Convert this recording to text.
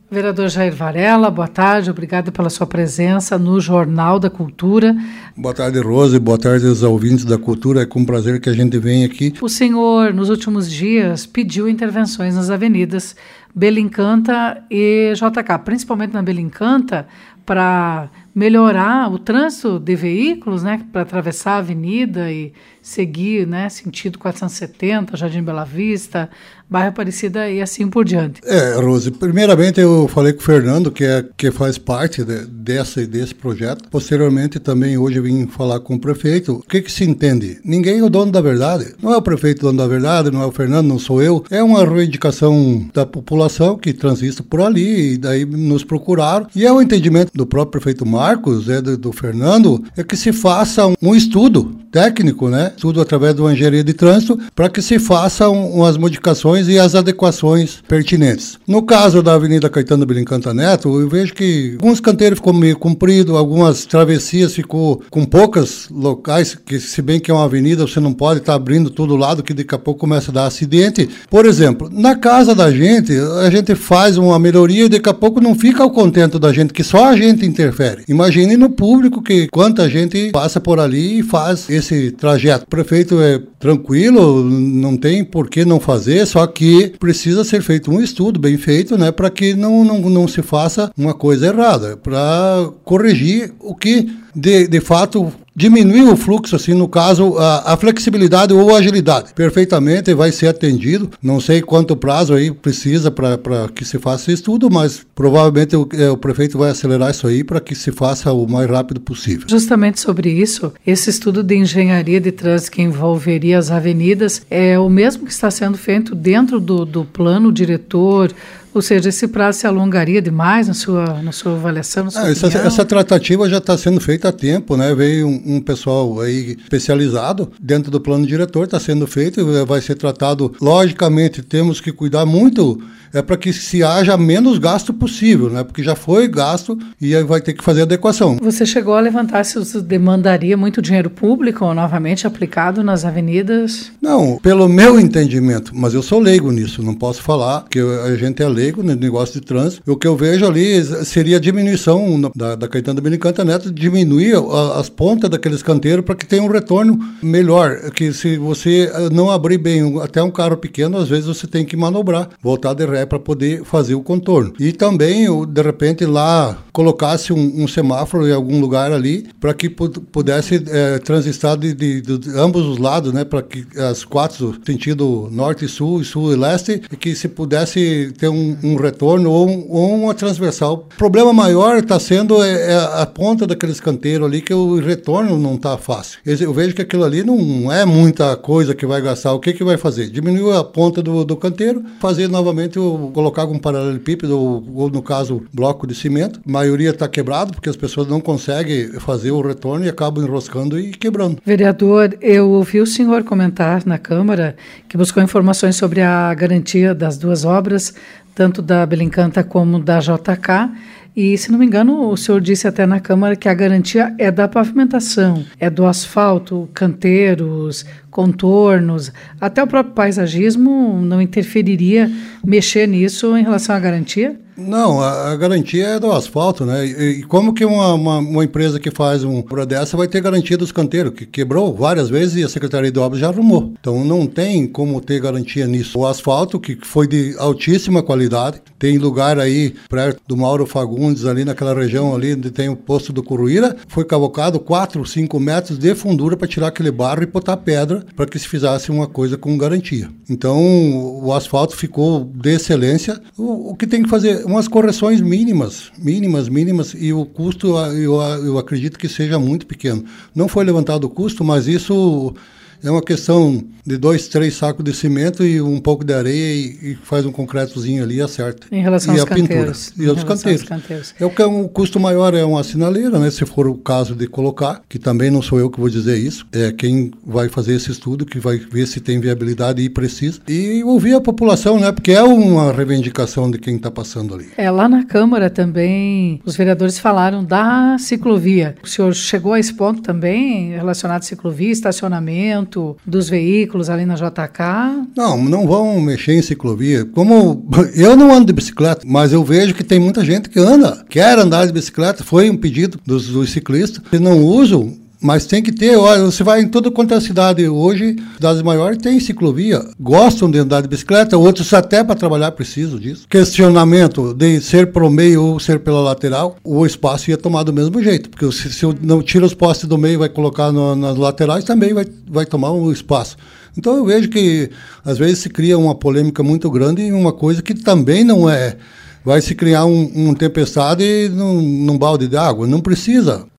Vereador Jair Varela, boa tarde, obrigado pela sua presença no Jornal da Cultura. Boa tarde, Rose, boa tarde aos ouvintes da Cultura, é com prazer que a gente vem aqui. O senhor, nos últimos dias, pediu intervenções nas avenidas Belincanta e JK, principalmente na Belincanta, para melhorar o trânsito de veículos, né, para atravessar a avenida e seguir, né, sentido 470, Jardim Bela Vista, bairro Aparecida e assim por diante. Rose, primeiramente eu falei com o Fernando, que faz parte desse projeto. Posteriormente também hoje eu vim falar com o prefeito. O que se entende? Ninguém é o dono da verdade. Não é o prefeito o dono da verdade, não é o Fernando, não sou eu. É uma reivindicação da população que transita por ali e daí nos procuraram. E é o entendimento do próprio prefeito Marcos, do Fernando, é que se faça um estudo técnico, né? Estudo através de uma engenharia de trânsito, para que se façam as modificações e as adequações pertinentes. No caso da Avenida Caetano Belincanta Neto, eu vejo que alguns canteiros ficou meio comprido, algumas travessias ficou com poucos locais, que se bem que é uma avenida, você não pode estar abrindo todo lado, que daqui a pouco começa a dar acidente. Por exemplo, na casa da gente, a gente faz uma melhoria e daqui a pouco não fica ao contento da gente, que só a gente interfere. Imagine no público que quanta gente passa por ali e faz esse trajeto. O prefeito é tranquilo, não tem por que não fazer, só que precisa ser feito um estudo bem feito, né, para que não se faça uma coisa errada, para corrigir o que de fato diminuir o fluxo, assim, no caso, a flexibilidade ou agilidade. Perfeitamente vai ser atendido. Não sei quanto prazo aí precisa para que se faça esse estudo, mas provavelmente o prefeito vai acelerar isso aí para que se faça o mais rápido possível. Justamente sobre isso, esse estudo de engenharia de trânsito que envolveria as avenidas é o mesmo que está sendo feito dentro do plano diretor. Ou seja, esse prazo se alongaria demais na sua avaliação? Essa tratativa já está sendo feita há tempo, né? Veio um pessoal aí especializado dentro do plano diretor, está sendo feito, vai ser tratado. Logicamente, temos que cuidar muito para que se haja menos gasto possível, né? Porque já foi gasto e aí vai ter que fazer adequação. Você chegou a levantar se você demandaria muito dinheiro público ou novamente aplicado nas avenidas? Não, pelo meu entendimento, mas eu sou leigo nisso, não posso falar que a gente é leigo no negócio de trânsito. O que eu vejo ali seria a diminuição da Caetano Belincanta Neto, diminuir as pontas daqueles canteiros para que tenha um retorno melhor, que se você não abrir bem até um carro pequeno, às vezes você tem que manobrar, voltar de ré para poder fazer o contorno. E também, de repente, lá colocasse um semáforo em algum lugar ali para que pudesse transitar de ambos os lados, né, para que as quatro, sentido norte e sul e leste, e que se pudesse ter um retorno ou uma transversal. O problema maior está sendo a ponta daqueles canteiros ali, que o retorno não está fácil. Eu vejo que aquilo ali não é muita coisa que vai gastar. O que vai fazer? Diminuir a ponta do canteiro, fazer novamente colocar um paralelepípedo ou no caso, bloco de cimento. A maioria está quebrado, porque as pessoas não conseguem fazer o retorno e acabam enroscando e quebrando. Vereador, eu ouvi o senhor comentar na Câmara que buscou informações sobre a garantia das duas obras, tanto da Belincanta como da JK, e, se não me engano, o senhor disse até na Câmara que a garantia é da pavimentação, é do asfalto, canteiros, contornos, até o próprio paisagismo não interferiria mexer nisso em relação à garantia? Não, a garantia é do asfalto, né? E como que uma empresa que faz uma obra dessa vai ter garantia dos canteiros, que quebrou várias vezes e a Secretaria de Obras já arrumou. Então não tem como ter garantia nisso. O asfalto, que foi de altíssima qualidade, tem lugar aí perto do Mauro Fagundes, ali naquela região ali onde tem o posto do Curuíra, foi cavocado 4, 5 metros de fundura para tirar aquele barro e botar pedra para que se fizesse uma coisa com garantia. Então o asfalto ficou de excelência. O que tem que fazer? Umas correções mínimas, e o custo eu acredito que seja muito pequeno. Não foi levantado o custo, mas isso é uma questão de 2, 3 sacos de cimento e um pouco de areia e faz um concretozinho ali e acerta. Em relação aos canteiros. E aos canteiros. O custo maior é uma sinaleira, né? Se for o caso de colocar, que também não sou eu que vou dizer isso, é quem vai fazer esse estudo, que vai ver se tem viabilidade e precisa. E ouvir a população, né? Porque é uma reivindicação de quem está passando ali. Lá na Câmara também, os vereadores falaram da ciclovia. O senhor chegou a esse ponto também, relacionado à ciclovia, estacionamento? estacionamento dos veículos ali na JK? Não vão mexer em ciclovia. Como eu não ando de bicicleta, mas eu vejo que tem muita gente que quer andar de bicicleta. Foi um pedido dos ciclistas que não usam. Mas tem que ter, olha, você vai em toda quanto é cidade hoje, cidades maiores tem ciclovia, gostam de andar de bicicleta, outros até para trabalhar precisam disso. Questionamento de ser pro meio ou ser pela lateral, o espaço ia tomar do mesmo jeito, porque se eu não tira os postes do meio e vai colocar nas laterais, também vai tomar um espaço. Então eu vejo que às vezes se cria uma polêmica muito grande em uma coisa que também não é. Vai se criar um tempestade num balde de água, não precisa.